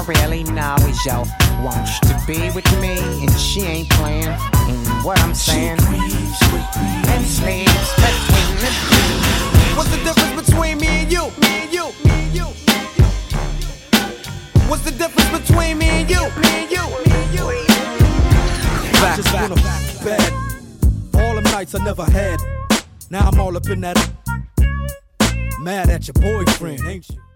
really know is yo wants to be with me, and she ain't playing. What I'm saying, and sleeps between the two. What's the difference between me and you? Me and you. Me and you. What's the difference between me and you? Me and you. Me and you. I just wanna bed. All them nights I never had. Now I'm all up in that. Mad at your boyfriend, ain't you?